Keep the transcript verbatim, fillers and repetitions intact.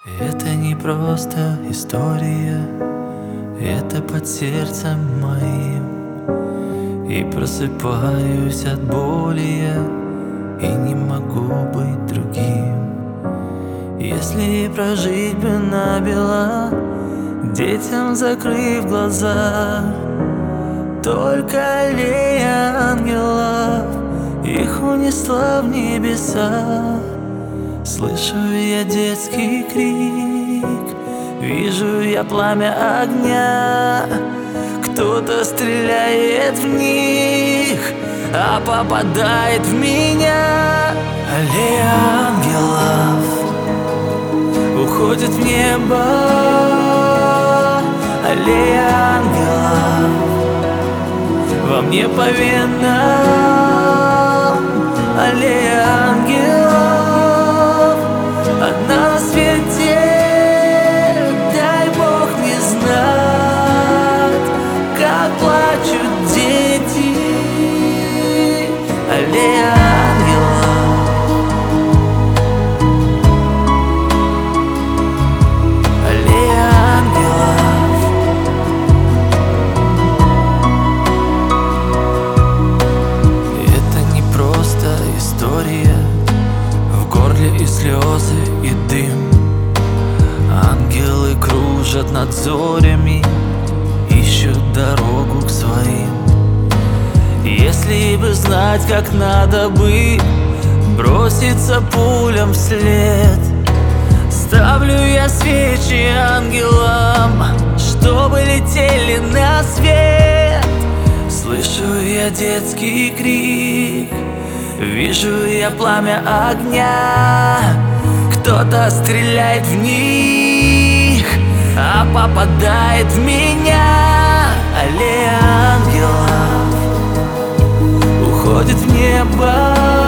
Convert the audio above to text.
Это не просто история, это под сердцем моим. И просыпаюсь от боли я, и не могу быть другим. Если прожить бы набело, детям закрыв глаза, только аллея ангелов их унесла в небеса. Слышу я детский крик, вижу я пламя огня. Кто-то стреляет в них, а попадает в меня. Аллея ангелов уходит в небо. Аллея ангелов во мне по венам. Аллея ангелов одна на свете, дай Бог не знать, как плачут дети. Аллея ангелов, аллея ангелов. Это не просто история, в горле и слезы, и дым. Ангелы кружат над зорями, ищут дорогу к своим. Если бы знать, как надо бы броситься пулям вслед, ставлю я свечи ангелам, чтобы летели на свет. Слышу я детский крик, вижу я пламя огня. Кто-то стреляет в них, а попадает в меня. Аллея ангелов уходит в небо.